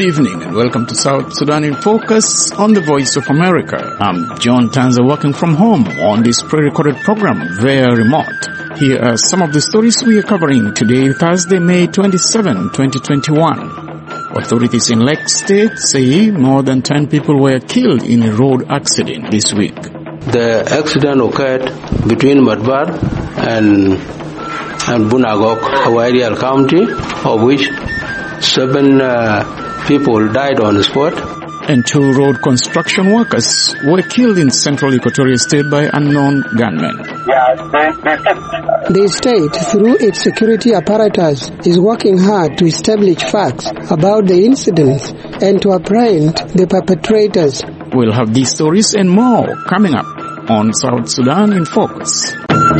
evening and welcome to South Sudan in Focus on the Voice of America. I'm John Tanza working from home on this pre-recorded program via remote. Here are some of the stories we are covering today, Thursday, May 27, 2021. Authorities in Lake State say more than 10 people were killed in a road accident this week. The accident occurred between Madbar and Bunagok, Waidial County, of which 7 people died on the spot. And 2 road construction workers were killed in central Equatorial State by unknown gunmen. The state, through its security apparatus, is working hard to establish facts about the incidents and to apprehend the perpetrators. We'll have these stories and more coming up on South Sudan in Focus.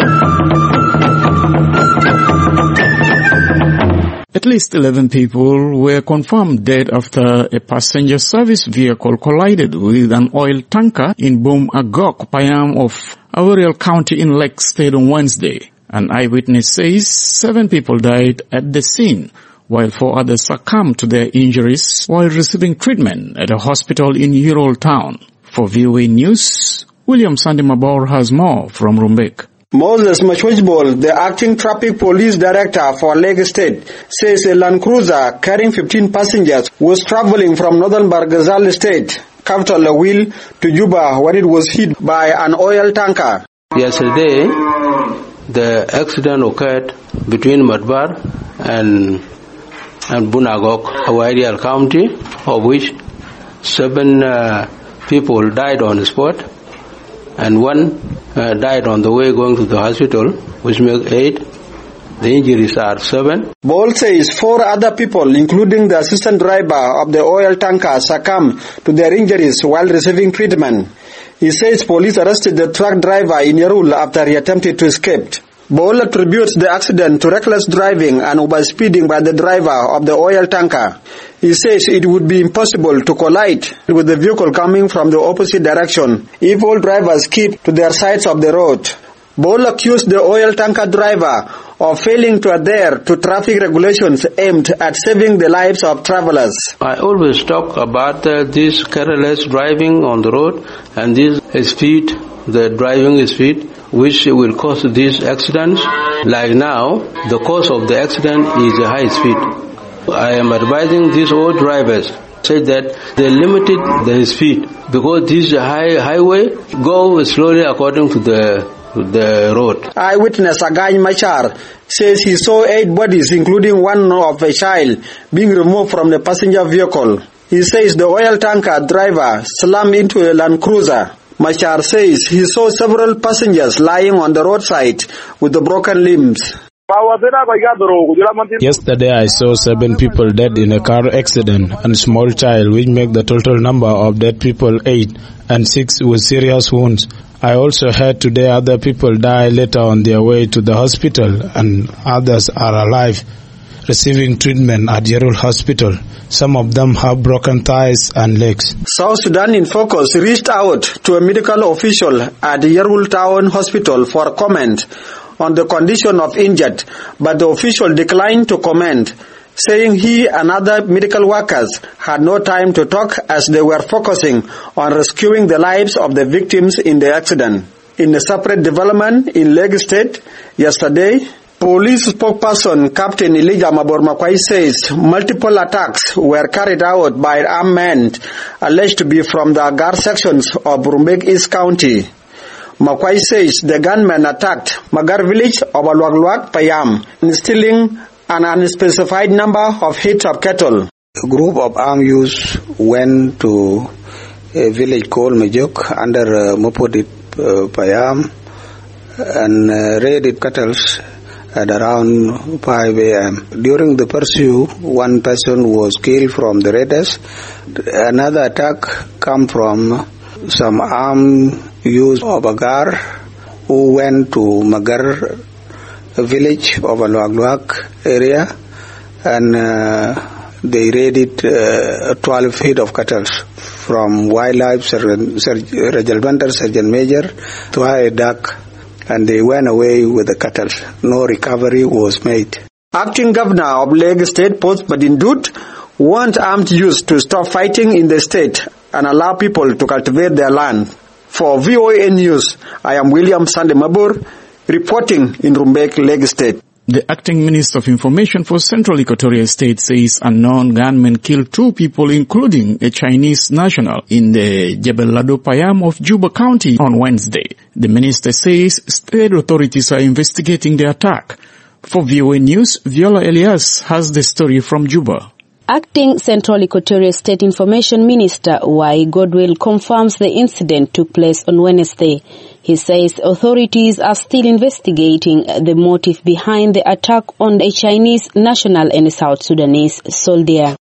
At least 11 people were confirmed dead after a passenger service vehicle collided with an oil tanker in Boom Agok, Payam of Awarial County in Lake State on Wednesday. An eyewitness says 7 people died at the scene, while 4 others succumbed to their injuries while receiving treatment at a hospital in Ural Town. For VOA News, William Sandy Mabor has more from Rumbek. Moses Machwejbol, the acting traffic police director for Lake State, says a Land Cruiser carrying 15 passengers was traveling from northern Barghazal State, capital Lawil, to Juba when it was hit by an oil tanker. Yesterday, the accident occurred between Madbar and Bunagok, Waidial County, of which 7 people died on the spot, and 1 died on the way going to the hospital, which makes 8. The injuries are 7. Bol says 4 other people, including the assistant driver of the oil tanker, succumbed to their injuries while receiving treatment. He says police arrested the truck driver in Yerul after he attempted to escape. Bol attributes the accident to reckless driving and overspeeding by the driver of the oil tanker. He says it would be impossible to collide with the vehicle coming from the opposite direction if all drivers keep to their sides of the road. Bol accused the oil tanker driver of failing to adhere to traffic regulations aimed at saving the lives of travelers. I always talk about this careless driving on the road and this speed, the driving speed, which will cause these accidents. Like now, the cause of the accident is a high speed. I am advising these old drivers, say that they limited the speed because this highway go slowly according to the road. Eyewitness Agany Machar says he saw 8 bodies, including one of a child, being removed from the passenger vehicle. He says the oil tanker driver slammed into a Land Cruiser. Machar says he saw several passengers lying on the roadside with the broken limbs. Yesterday I saw 7 people dead in a car accident and a small child, which make the total number of dead people 8 and 6 with serious wounds. I also heard today other people die later on their way to the hospital and others are alive, receiving treatment at Yerul Hospital. Some of them have broken thighs and legs. South Sudan in Focus reached out to a medical official at Yerul Town Hospital for comment on the condition of injured, but the official declined to comment, saying he and other medical workers had no time to talk as they were focusing on rescuing the lives of the victims in the accident. In a separate development in Lake State yesterday, police spokesperson Captain Elijah Mabor Makwai says multiple attacks were carried out by armed men alleged to be from the Agar sections of Rumbek East County. Makwai says the gunmen attacked Magar village of Alwagluag, Payam, stealing an unspecified number of heads of cattle. A group of armed youths went to a village called Majok under Mopodit, Payam, and raided cattle at around 5 a.m. During the pursuit, 1 person was killed from the raiders. Another attack came from some armed youths of Agar who went to Magar village of Alwagluag area, and they raided 12 head of cattle from Wildlife Regimental Sergeant Major to High Dak, and they went away with the cattle. No recovery was made. Acting Governor of Lake State Post Badindut want armed youths to stop fighting in the state and allow people to cultivate their land. For VOA News, I am William Sande Mabur, reporting in Rumbek, Lagos State. The acting Minister of Information for Central Equatoria State says unknown gunmen killed 2 people, including a Chinese national, in the Jebel Lado Payam of Juba County on Wednesday. The minister says state authorities are investigating the attack. For VOA News, Viola Elias has the story from Juba. Acting Central Equatoria State Information Minister Y. Godwill confirms the incident took place on Wednesday. He says authorities are still investigating the motive behind the attack on a Chinese national and a South Sudanese soldier.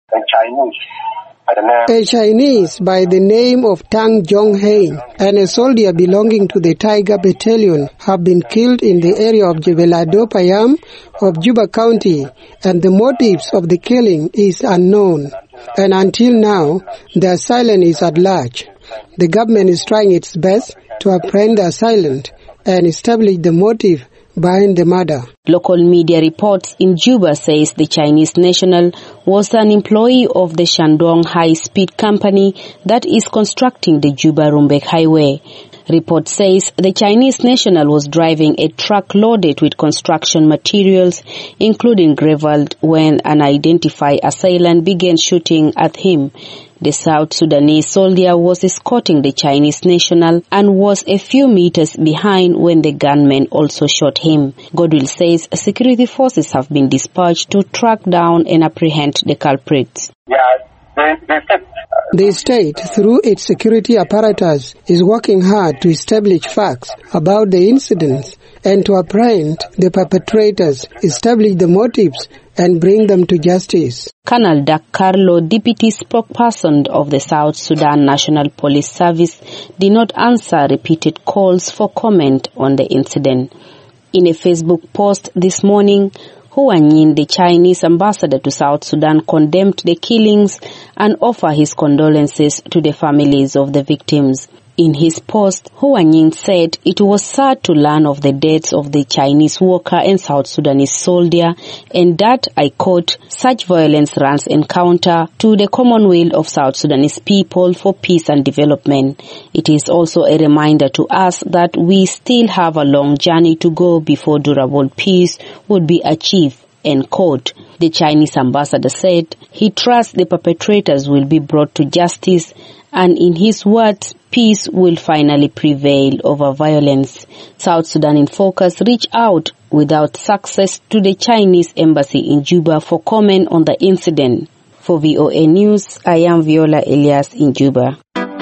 A Chinese by the name of Tang Zhonghain and a soldier belonging to the Tiger Battalion have been killed in the area of Jebel Lado Payam of Juba County, and the motives of the killing is unknown. And until now, the assailant is at large. The government is trying its best to apprehend the assailant and establish the motive behind the murder. Local media reports in Juba says the Chinese national was an employee of the Shandong High Speed Company that is constructing the Juba-Rumbek Highway. Report says the Chinese national was driving a truck loaded with construction materials, including gravel, when an unidentified assailant began shooting at him. The South Sudanese soldier was escorting the Chinese national and was a few meters behind when the gunman also shot him. Godwill says security forces have been dispatched to track down and apprehend the culprits. The state, through its security apparatus, is working hard to establish facts about the incidents and to apprehend the perpetrators, establish the motives, and bring them to justice. Colonel Dak Carlo, deputy spokesperson of the South Sudan National Police Service, did not answer repeated calls for comment on the incident. In a Facebook post this morning, Hua Yin, the Chinese ambassador to South Sudan, condemned the killings and offered his condolences to the families of the victims. In his post, Hua Yin said it was sad to learn of the deaths of the Chinese worker and South Sudanese soldier, and that, I quote, such violence runs counter to the commonweal of South Sudanese people for peace and development. It is also a reminder to us that we still have a long journey to go before durable peace would be achieved, end quote. The Chinese ambassador said he trusts the perpetrators will be brought to justice, and in his words, peace will finally prevail over violence. South Sudan in Focus reached out without success to the Chinese embassy in Juba for comment on the incident. For VOA News, I am Viola Elias in Juba.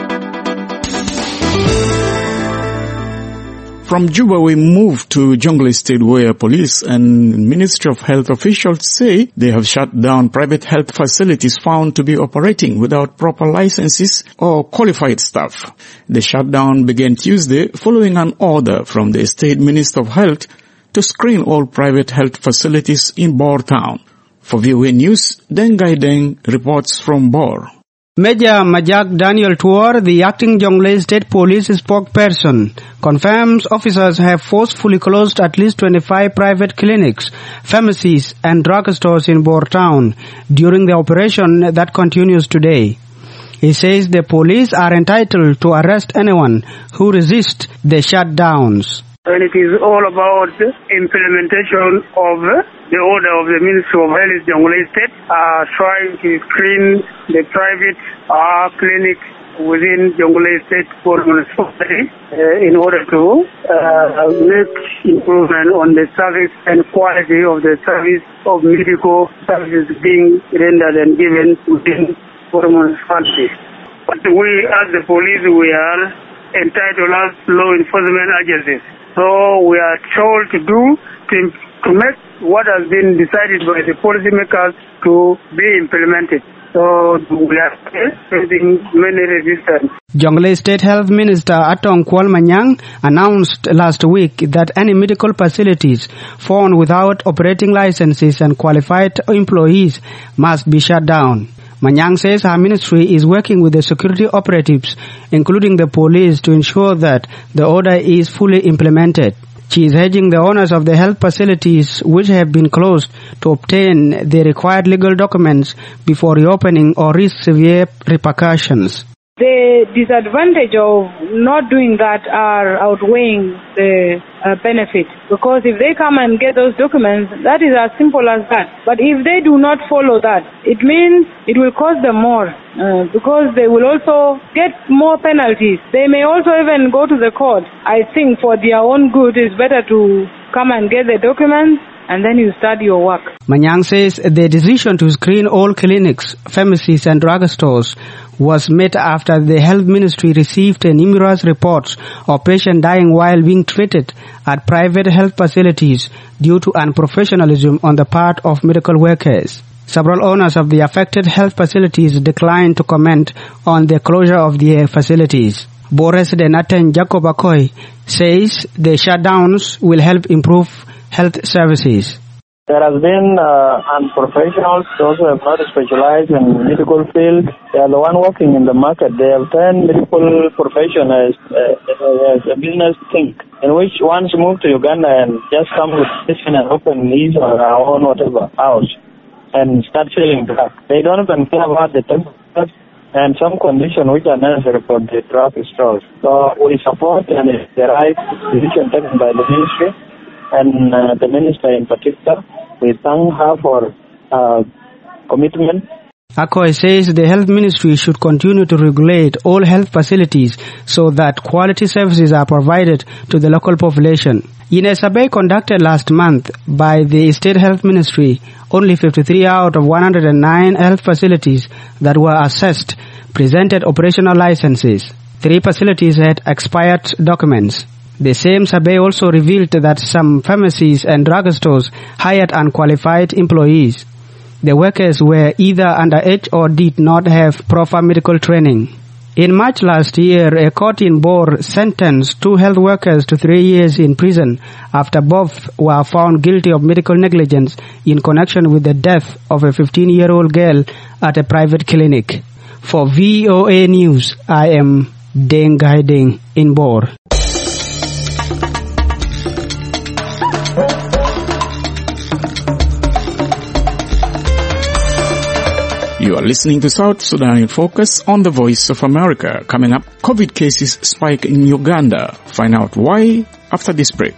From Juba, we move to Jonglei State, where police and Ministry of Health officials say they have shut down private health facilities found to be operating without proper licenses or qualified staff. The shutdown began Tuesday following an order from the State Minister of Health to screen all private health facilities in Bor town. For VOA News, Dengai Deng reports from Bor. Major Majak Daniel Tuor, the acting Jonglei State Police spokesperson, confirms officers have forcefully closed at least 25 private clinics, pharmacies and drugstores in Bor town during the operation that continues today. He says the police are entitled to arrest anyone who resists the shutdowns. And it is all about implementation of the order of the Ministry of Health Jonglei State, trying to screen the private clinics within Jonglei State for municipality in order to make improvement on the service and quality of the service of medical services being rendered and given within for municipality. But we as the police, we are entitled as law enforcement agencies. So we are told to make what has been decided by the policymakers to be implemented. So we are facing many resistance. Jonglei State Health Minister Atong Kwal Manyang announced last week that any medical facilities found without operating licenses and qualified employees must be shut down. Manyang says her ministry is working with the security operatives, including the police, to ensure that the order is fully implemented. She is urging the owners of the health facilities which have been closed to obtain the required legal documents before reopening or risk severe repercussions. The disadvantage of not doing that are outweighing the benefit, because if they come and get those documents, that is as simple as that. But if they do not follow that, it means it will cost them more, because they will also get more penalties. They may also even go to the court. I think for their own good, it's better to come and get the documents and then you start your work. Manyang says the decision to screen all clinics, pharmacies and drugstores was made after the health ministry received numerous reports of patients dying while being treated at private health facilities due to unprofessionalism on the part of medical workers. Several owners of the affected health facilities declined to comment on the closure of their facilities. Bo resident Aten Jacob Akoy says the shutdowns will help improve health services. There has been unprofessionals, those who have not specialized in medical field. They are the one working in the market. They have turned medical profession as a business thing, in which once you move to Uganda and just come with medicine and open these or our own whatever house and start selling drugs. They don't even care about the temperature and some conditions which are necessary for the drug stores. So we support and the right decision taken by the ministry. And the minister in particular, we thank her for commitment. Akoy says the health ministry should continue to regulate all health facilities so that quality services are provided to the local population. In a survey conducted last month by the State Health Ministry, only 53 out of 109 health facilities that were assessed presented operational licenses. 3 facilities had expired documents. The same survey also revealed that some pharmacies and drugstores hired unqualified employees. The workers were either underage or did not have proper medical training. In March last year, a court in Bor sentenced 2 health workers to 3 years in prison after both were found guilty of medical negligence in connection with the death of a 15-year-old girl at a private clinic. For VOA News, I am Deng Gai Deng in Bor. You are listening to South Sudan in Focus on the Voice of America. Coming up, COVID cases spike in Uganda. Find out why after this break.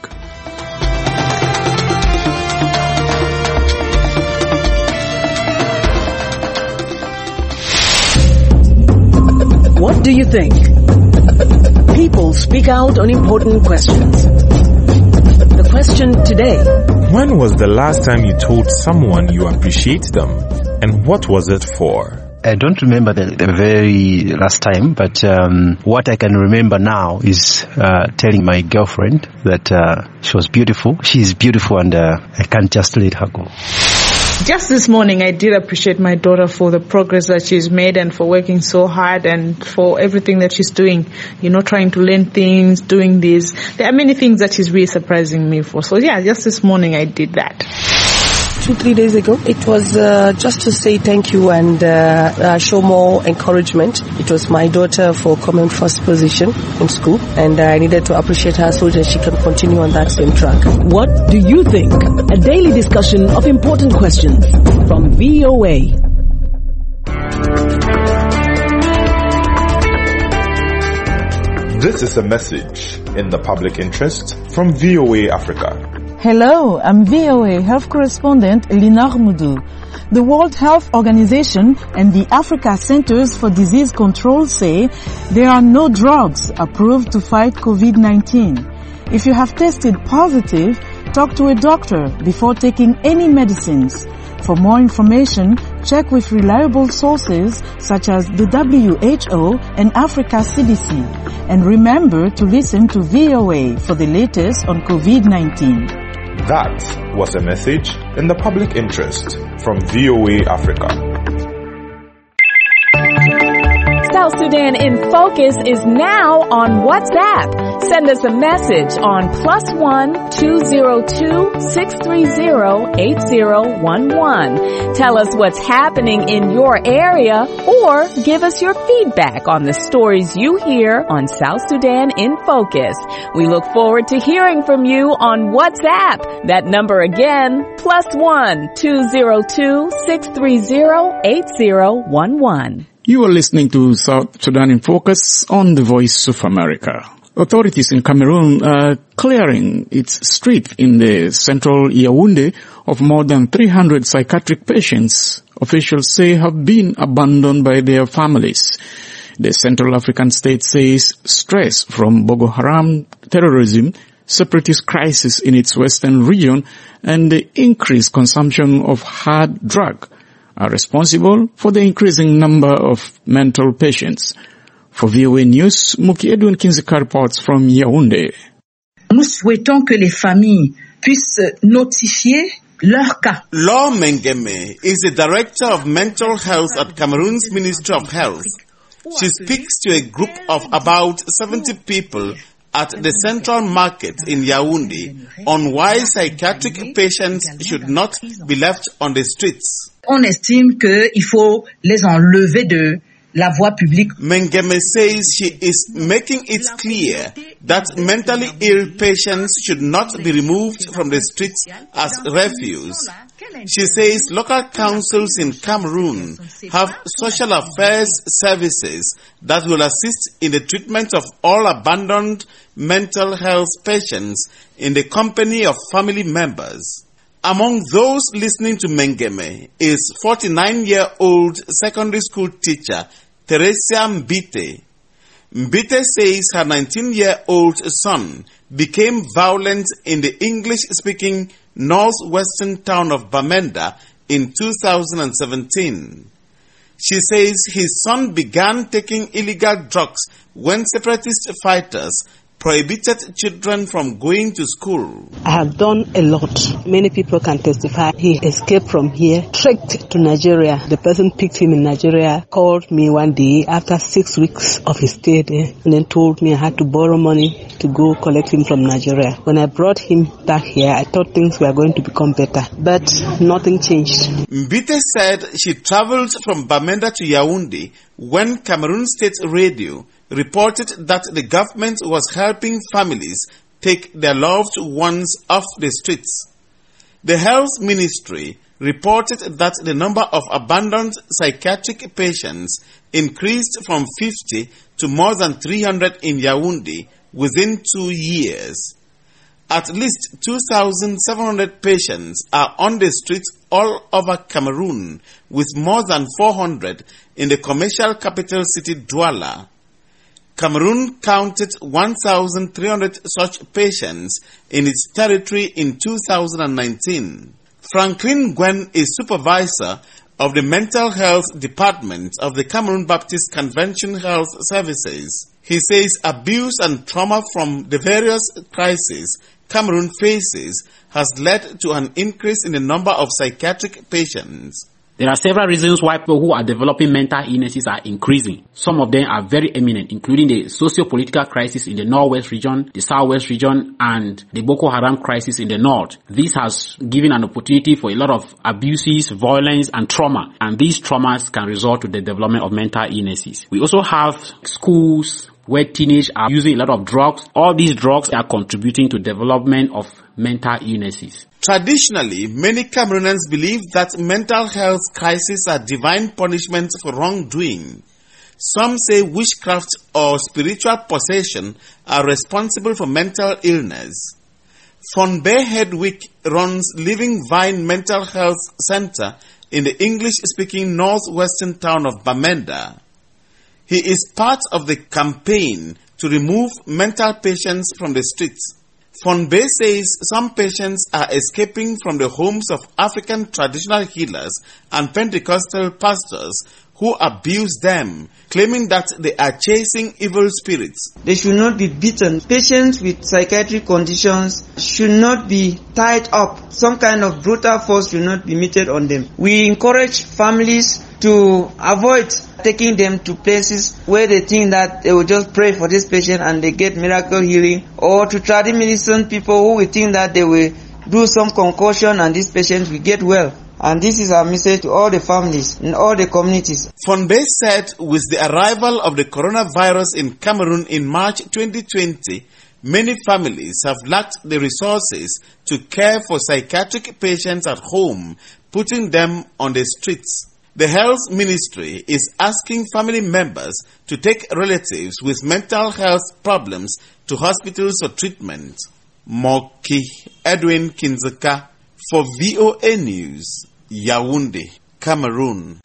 What do you think? People speak out on important questions. The question today: when was the last time you told someone you appreciate them? And what was it for? I don't remember the very last time, but what I can remember now is telling my girlfriend that she was beautiful. She's beautiful and I can't just let her go. Just this morning, I did appreciate my daughter for the progress that she's made and for working so hard and for everything that she's doing. You know, trying to learn things, doing this. There are many things that she's really surprising me for. So yeah, just this morning I did that. 2-3 days ago. It was just to say thank you and show more encouragement. It was my daughter for coming first position in school, and I needed to appreciate her so that she can continue on that same track. What do you think? A daily discussion of important questions from VOA. This is a message in the public interest from VOA Africa. Hello, I'm VOA Health Correspondent Linar Moudou. The World Health Organization and the Africa Centers for Disease Control say there are no drugs approved to fight COVID-19. If you have tested positive, talk to a doctor before taking any medicines. For more information, check with reliable sources such as the WHO and Africa CDC. And remember to listen to VOA for the latest on COVID-19. That was a message in the public interest from VOA Africa. South Sudan in Focus is now on WhatsApp. Send us a message on +1 202 630 8011. Tell us what's happening in your area or give us your feedback on the stories you hear on South Sudan in Focus. We look forward to hearing from you on WhatsApp. That number again, +1 202 630 8011. You are listening to South Sudan in Focus on the Voice of America. Authorities in Cameroon are clearing its street in the central Yaoundé of more than 300 psychiatric patients officials say have been abandoned by their families. The Central African state says stress from Boko Haram terrorism, separatist crisis in its western region, and the increased consumption of hard drug are responsible for the increasing number of mental patients. For VOA News, Muki Edwin Kinzika reports from Yaoundé. Nous souhaitons que les familles puissent notifier leur cas. Laure Mengeme is the Director of Mental Health at Cameroon's Ministry of Health. She speaks to a group of about 70 people at the Central Market in Yaoundé on why psychiatric patients should not be left on the streets. On estime qu'il faut les enlever de la voie publique. Mengeme says she is making it clear that mentally ill patients should not be removed from the streets as refuse. She says local councils in Cameroon have social affairs services that will assist in the treatment of all abandoned mental health patients in the company of family members. Among those listening to Mengeme is 49-year-old secondary school teacher Teresia Mbite. Mbite says her 19-year-old son became violent in the English-speaking northwestern town of Bamenda in 2017. She says his son began taking illegal drugs when separatist fighters prohibited children from going to school. I have done a lot. Many people can testify. He escaped from here, trekked to Nigeria. The person picked him in Nigeria, called me one day after 6 weeks of his stay there, and then told me I had to borrow money to go collect him from Nigeria. When I brought him back here, I thought things were going to become better, but nothing changed. Mbite said she traveled from Bamenda to Yaoundé when Cameroon State Radio reported that the government was helping families take their loved ones off the streets. The Health Ministry reported that the number of abandoned psychiatric patients increased from 50 to more than 300 in Yaoundé within 2 years. At least 2,700 patients are on the streets all over Cameroon, with more than 400 in the commercial capital city Douala. Cameroon counted 1,300 such patients in its territory in 2019. Franklin Gwen is supervisor of the Mental Health Department of the Cameroon Baptist Convention Health Services. He says abuse and trauma from the various crises Cameroon faces has led to an increase in the number of psychiatric patients. There are several reasons why people who are developing mental illnesses are increasing. Some of them are very eminent, including the socio-political crisis in the Northwest region, the Southwest region, and the Boko Haram crisis in the North. This has given an opportunity for a lot of abuses, violence, and trauma. And these traumas can result to the development of mental illnesses. We also have schools where teenagers are using a lot of drugs. All these drugs are contributing to development of mental illnesses. Traditionally, many Cameroonians believe that mental health crises are divine punishments for wrongdoing. Some say witchcraft or spiritual possession are responsible for mental illness. Fonbe Hedwig runs Living Vine Mental Health Center in the English-speaking northwestern town of Bamenda. He is part of the campaign to remove mental patients from the streets. Fonbe says some patients are escaping from the homes of African traditional healers and Pentecostal pastors who abuse them, claiming that they are chasing evil spirits. They should not be beaten. Patients with psychiatric conditions should not be tied up. Some kind of brutal force should not be meted on them. We encourage families to avoid taking them to places where they think that they will just pray for this patient and they get miracle healing, or to traditional medicine people who will think that they will do some concoction and this patient will get well. And this is our message to all the families in all the communities. Fonbe said with the arrival of the coronavirus in Cameroon in March 2020, many families have lacked the resources to care for psychiatric patients at home, putting them on the streets. The Health Ministry is asking family members to take relatives with mental health problems to hospitals for treatment. Moki Edwin Kinzeka for VOA News, Yaoundé, Cameroon.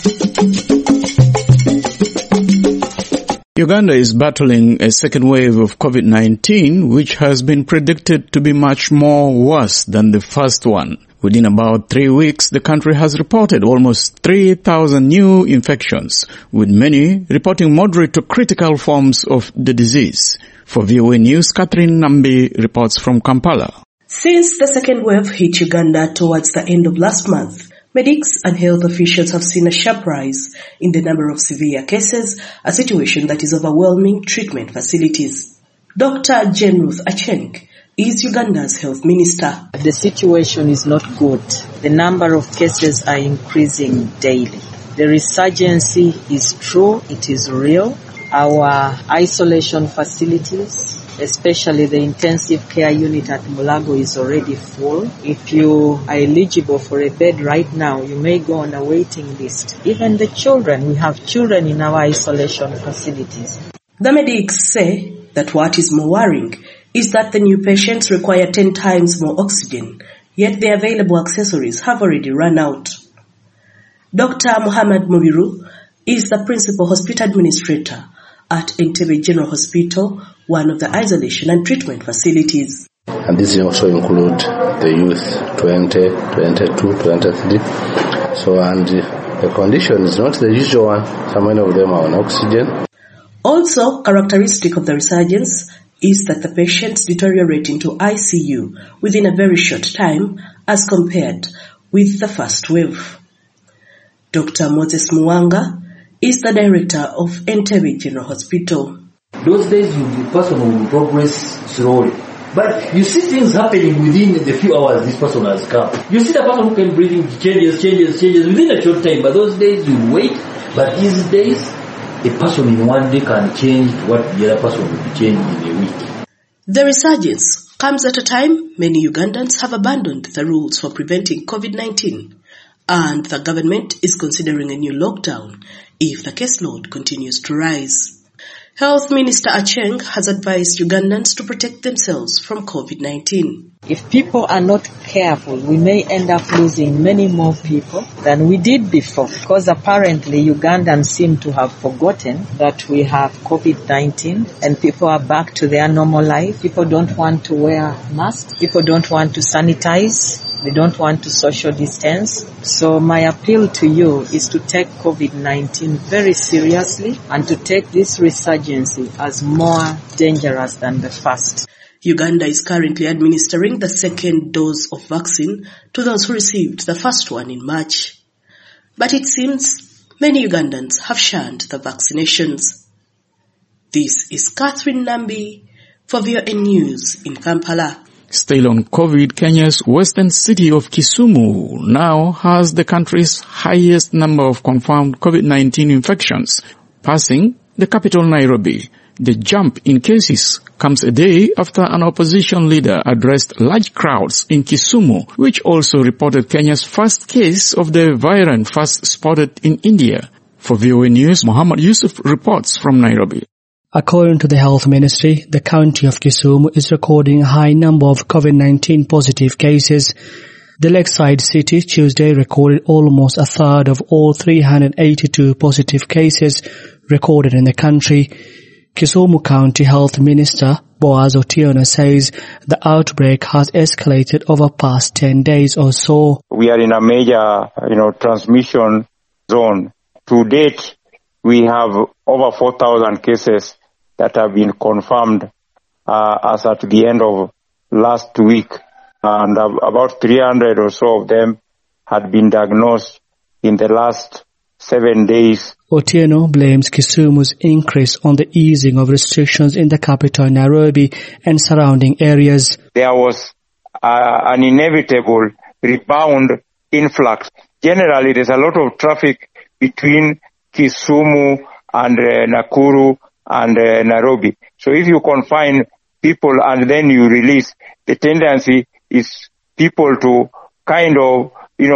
Uganda is battling a second wave of COVID-19, which has been predicted to be much more worse than the first one. Within about 3 weeks, the country has reported almost 3,000 new infections, with many reporting moderate to critical forms of the disease. For VOA News, Catherine Nambi reports from Kampala. Since the second wave hit Uganda towards the end of last month, medics and health officials have seen a sharp rise in the number of severe cases, a situation that is overwhelming treatment facilities. Dr. Jane Ruth Acheng is Uganda's health minister. The situation is not good. The number of cases are increasing daily. The resurgence is true, it is real. Our isolation facilities, especially the intensive care unit at Mulago, is already full. If you are eligible for a bed right now, you may go on a waiting list. Even the children, we have children in our isolation facilities. The medics say that what is more worrying is that the new patients require 10 times more oxygen, yet the available accessories have already run out. Dr. Muhammad Mubiru is the principal hospital administrator at Entebbe General Hospital, one of the isolation and treatment facilities. And this also include the youth 20, 22, 23. So, and the condition is not the usual one. So many of them are on oxygen. Also, characteristic of the resurgence is that the patients deteriorate into ICU within a very short time as compared with the first wave. Dr. Moses Muwanga is the director of Entebbe General Hospital. Those days the person will progress slowly. But you see things happening within the few hours this person has come. You see the person who can bring changes within a short time. But those days you wait. But these days, a person in one day can change what the other person will be changing in a week. The resurgence comes at a time many Ugandans have abandoned the rules for preventing COVID-19. And the government is considering a new lockdown if the caseload continues to rise. Health Minister Acheng has advised Ugandans to protect themselves from COVID-19. If people are not careful, we may end up losing many more people than we did before. Because apparently Ugandans seem to have forgotten that we have COVID-19 and people are back to their normal life. People don't want to wear masks. People don't want to sanitize. They don't want to social distance. So my appeal to you is to take COVID-19 very seriously and to take this resurgence as more dangerous than the first. Uganda is currently administering the second dose of vaccine to those who received the first one in March. But it seems many Ugandans have shunned the vaccinations. This is Catherine Nambi for VOA News in Kampala. Still on COVID, Kenya's western city of Kisumu now has the country's highest number of confirmed COVID-19 infections, passing the capital Nairobi. The jump in cases comes a day after an opposition leader addressed large crowds in Kisumu, which also reported Kenya's first case of the variant first spotted in India. For VOA News, Muhammad Yusuf reports from Nairobi. According to the Health Ministry, the county of Kisumu is recording a high number of COVID-19 positive cases. The lakeside city Tuesday recorded almost a third of all 382 positive cases recorded in the country. Kisumu County Health Minister Boaz Otieno says the outbreak has escalated over past 10 days or so. We are in a major, transmission zone. To date, we have over 4,000 cases that have been confirmed as at the end of last week, and about 300 or so of them had been diagnosed in the last 7 days. Otieno blames Kisumu's increase on the easing of restrictions in the capital Nairobi and surrounding areas. There was an inevitable rebound influx. Generally, there's a lot of traffic between Kisumu and Nakuru and Nairobi. So if you confine people and then you release, the tendency is people to kind of,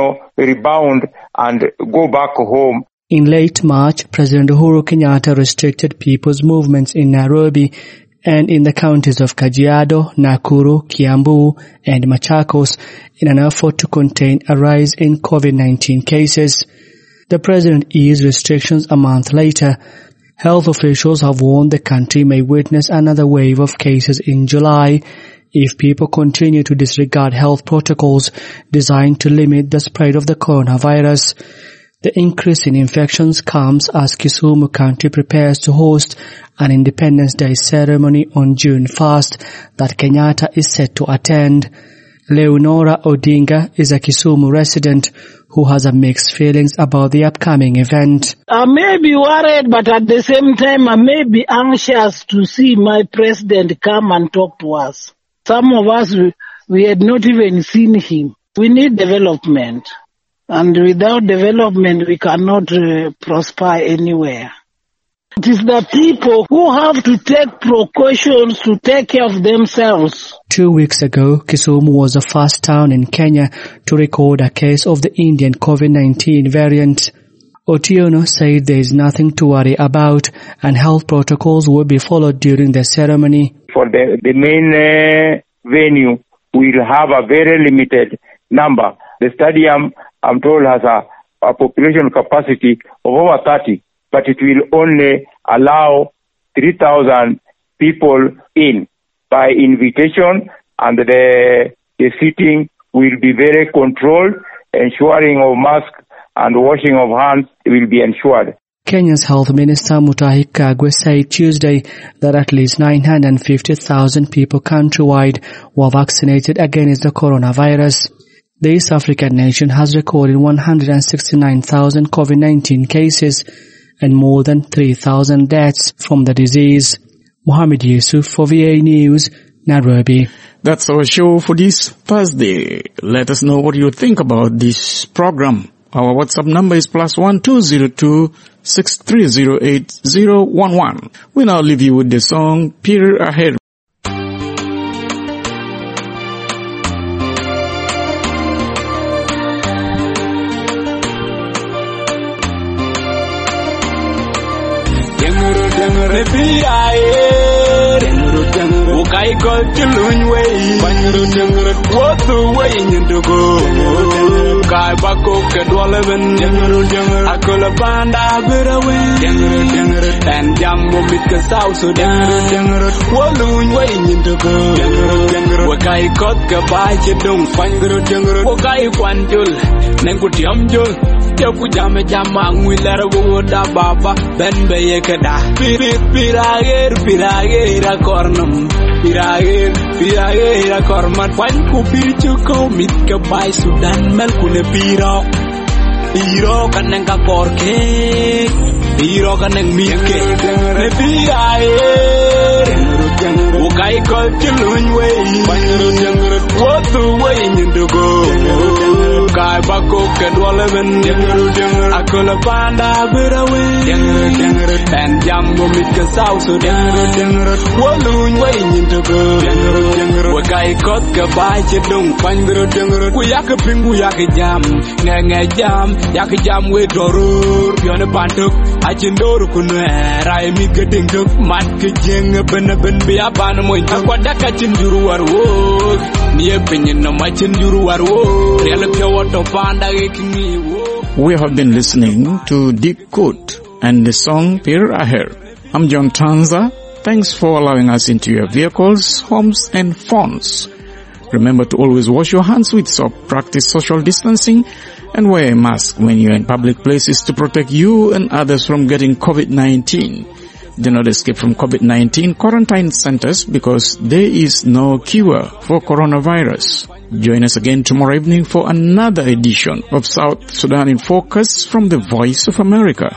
rebound and go back home. In late March, President Uhuru Kenyatta restricted people's movements in Nairobi and in the counties of Kajiado, Nakuru, Kiambu, and Machakos in an effort to contain a rise in COVID-19 cases. The president eased restrictions a month later. Health officials have warned the country may witness another wave of cases in July if people continue to disregard health protocols designed to limit the spread of the coronavirus. The increase in infections comes as Kisumu County prepares to host an Independence Day ceremony on June 1st that Kenyatta is set to attend. Leonora Odinga is a Kisumu resident who has a mixed feelings about the upcoming event. I may be worried, but at the same time I may be anxious to see my president come and talk to us. Some of us, we had not even seen him. We need development. And without development, we cannot prosper anywhere. It is the people who have to take precautions to take care of themselves. 2 weeks ago, Kisumu was the first town in Kenya to record a case of the Indian COVID-19 variant. Otieno said there is nothing to worry about and health protocols will be followed during the ceremony. For the main venue, we'll have a very limited number. The stadium, I'm told, has a population capacity of over 30, but it will only allow 3,000 people in by invitation, and the seating will be very controlled, ensuring of masks and washing of hands will be ensured. Kenya's Health Minister Mutahi Kagwe said Tuesday that at least 950,000 people countrywide were vaccinated against the coronavirus. The East African nation has recorded 169,000 COVID-19 cases and more than 3,000 deaths from the disease. Mohammed Yusuf for VA News, Nairobi. That's our show for this Thursday. Let us know what you think about this program. Our WhatsApp number is +1 202 630 8011. We now leave you with the song Peer Ahead. I got to learn way. What the way in the go? Kai Bako Kedwalavan, Akola Banda Biraway, and Jambo Mika South Sudan. Walloon way in the go. Wakai Kotka Baja don't find the Wakai Quantul, Nenkutiamjul. Jame Jamang will let go da Baba, Ben Bayekada, Pirager, Cornum, Pirager, Corman, one could to go meet Kabai Sudan, Melkune Piro, Kananga Corke, Piro Kanang Mike, Pirager. Ukai called Kilun way, what the way in the go? Kai Bako Kedwalavan, Akola Banda Biraway, and Jambo Mika South Sudan, Walloon way in the go. Wakai Kotka Bajadung, Pangrud, Kuyaka Pingu Yaki Jam, Nanga Jam, Yaki Jam with Dorur, Piona Pantuk, Ajindor Kunwer, I make a ding duk, Matki Jing, Ben Biapan, Aquadaka Chinjuru are wood, near Pinion, no Machinjuru are wood, We have been listening to Deep Coat and the song Peer Ahead. I'm John Tanza. Thanks for allowing us into your vehicles, homes and phones. Remember to always wash your hands with soap, practice social distancing, and wear a mask when you're in public places to protect you and others from getting COVID-19. do not escape from COVID-19 quarantine centers because there is no cure for coronavirus. Join us again tomorrow evening for another edition of South Sudan in Focus from the Voice of America.